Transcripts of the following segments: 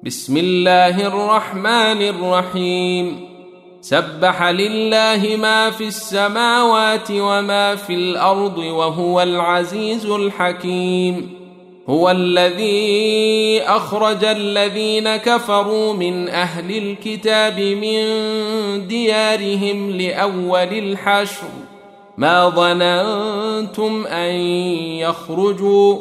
بسم الله الرحمن الرحيم سبح لله ما في السماوات وما في الأرض وهو العزيز الحكيم. هو الذي أخرج الذين كفروا من أهل الكتاب من ديارهم لأول الحشر ما ظننتم أن يخرجوا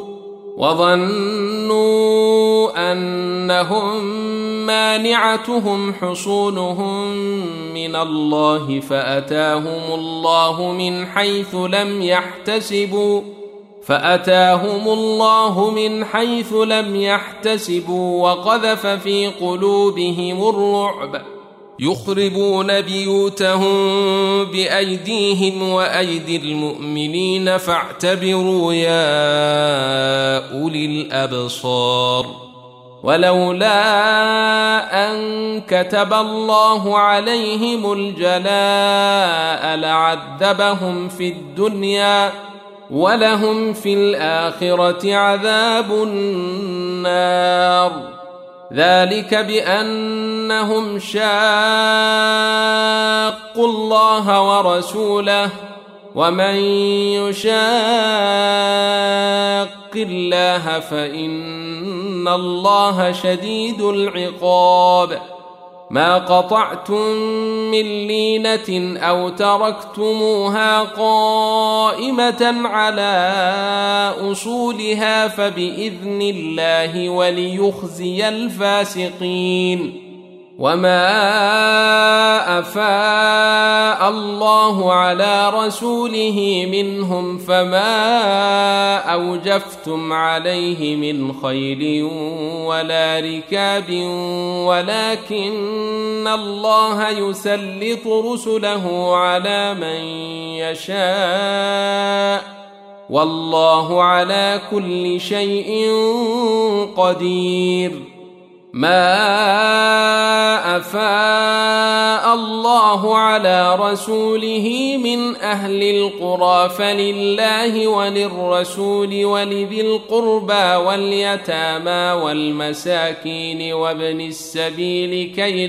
وظنوا أنهم مانعتهم حصونهم من الله فأتاهم الله من حيث لم يحتسبوا وقذف في قلوبهم الرعب يخربون بيوتهم بأيديهم وأيدي المؤمنين فاعتبروا يا أولي الأبصار. ولولا أن كتب الله عليهم الجلاء لعذبهم في الدنيا ولهم في الآخرة عذاب النار. ذلك بأنهم شاقوا الله ورسوله ومن يشاق الله فإن الله شديد العقاب. ما قطعتم من لينة أو تركتموها قائمة على أصولها فبإذن الله وليخزي الفاسقين. وما أفاء الله على رسوله منهم فما أوجفتم عليه من خيل ولا ركاب ولكن الله يسلط رسله على من يشاء والله على كل شيء قدير. ما أفاء الله على رسوله من أهل القرى فلله وللرسول ولذي القربى واليتامى والمساكين وابن السبيل كي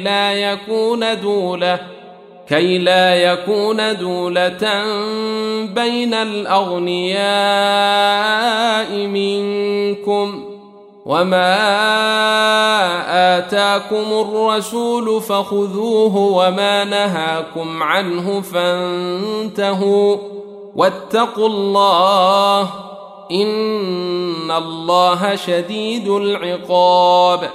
لا يكون دولة بين الأغنياء منكم. وما آتاكم الرسول فخذوه وما نهاكم عنه فانتهوا واتقوا الله إن الله شديد العقاب.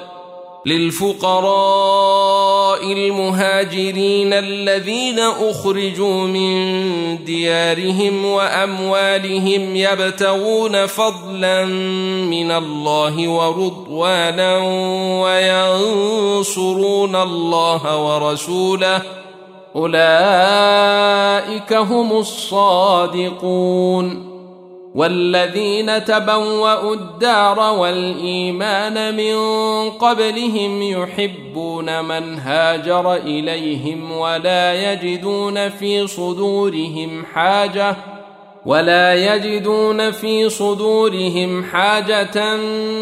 للفقراء المهاجرين الذين أخرجوا من ديارهم وأموالهم يبتغون فضلا من الله ورضوانا وينصرون الله ورسوله أولئك هم الصادقون. والذين تبوأوا الدار والإيمان من قبلهم يحبون من هاجر إليهم ولا يجدون في صدورهم حاجة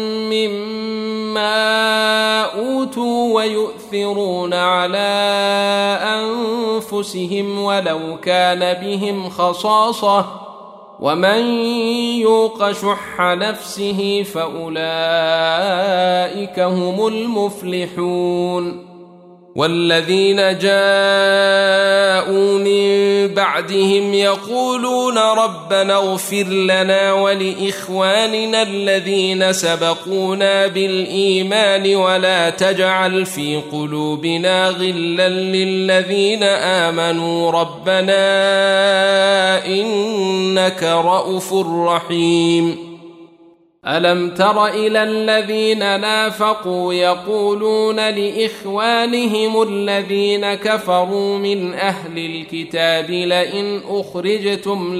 مما أوتوا ويؤثرون على أنفسهم ولو كان بهم خصاصة ومن يوق شح نفسه فأولئك هم المفلحون. والذين جاءوا من بعدهم يقولون ربنا اغفر لنا ولإخواننا الذين سبقونا بالإيمان ولا تجعل في قلوبنا غلا للذين آمنوا ربنا إنك رؤوف رحيم. ألم تر إلى الذين نافقوا يقولون لإخوانهم الذين كفروا من أهل الكتاب لئن أخرجتم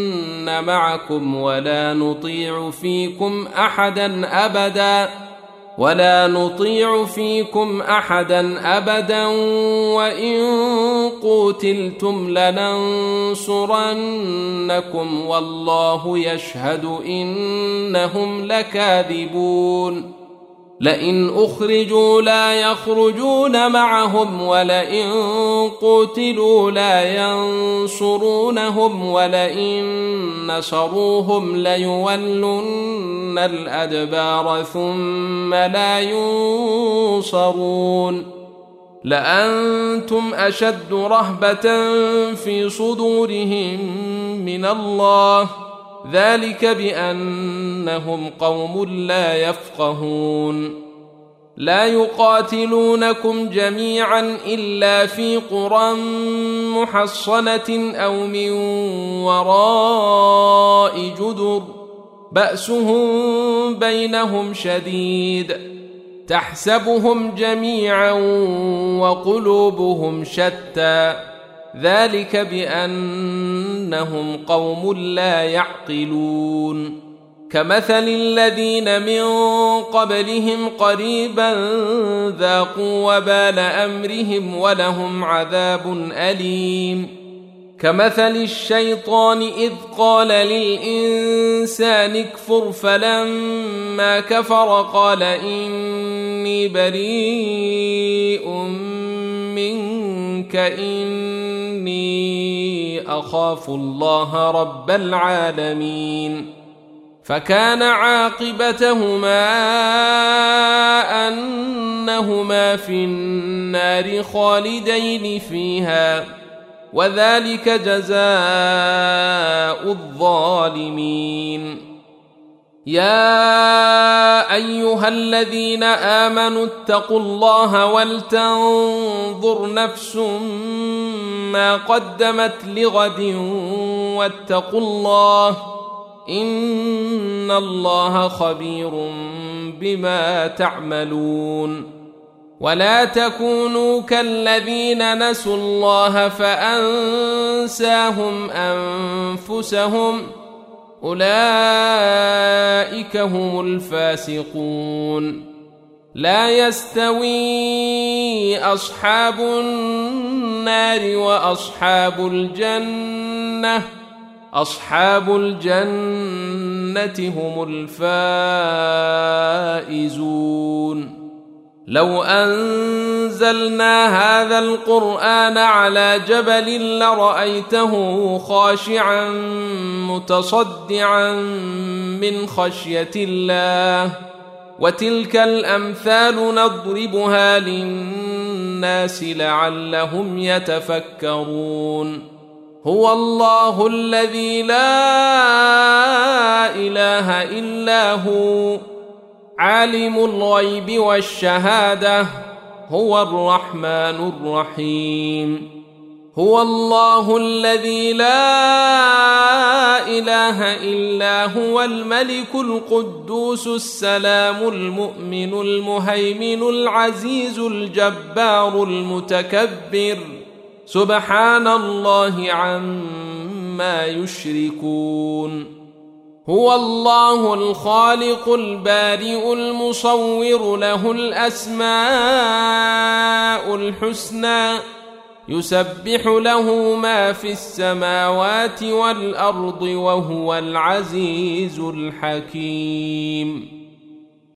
لنخرجن معكم ولا نطيع فيكم أحدا أبدا ولا نطيع فيكم أحدا أبدا وإن قوتلتم لننصرنكم والله يشهد إنهم لكاذبون لئن أخرجوا لا يخرجون معهم ولئن قتلوا لا ينصرونهم ولئن نصروهم ليولن الأدبار ثم لا ينصرون لأنتم أشد رهبة في صدورهم من الله ذلك بأنهم قوم لا يفقهون لا يقاتلونكم جميعا إلا في قرى محصنة أو من وراء جدر بأسهم بينهم شديد تحسبهم جميعا وقلوبهم شتى ذلك بأنهم قوم لا يعقلون كمثل الذين من قبلهم قريبا ذاقوا وبال أمرهم ولهم عذاب أليم كمثل الشيطان إذ قال للإنسان اكفر فلما كفر قال إني بريء منك إني أخاف الله رب العالمين فكان عاقبتهما أنهما في النار خالدين فيها وذلك جزاء الظالمين يا أيها الذين آمنوا اتقوا الله ولتنظر نفس ما قدمت لغد واتقوا الله إن الله خبير بما تعملون ولا تكونوا كالذين نسوا الله فأنساهم أنفسهم أولئك هم الفاسقون لا يستوي أصحاب النار وأصحاب الجنة أصحاب الجنة هم الفائزون لو أنزلنا هذا القرآن على جبل لرأيته خاشعا متصدعا من خشية الله وتلك الأمثال نضربها للناس لعلهم يتفكرون هو الله الذي لا إله إلا هو عالم الغيب والشهادة هو الرحمن الرحيم هو الله الذي لا إله إلا هو الملك القدوس السلام المؤمن المهيمن العزيز الجبار المتكبر سبحان الله عما يشركون هو الله الخالق البارئ المصور له الأسماء الحسنى يسبح له ما في السماوات والأرض وهو العزيز الحكيم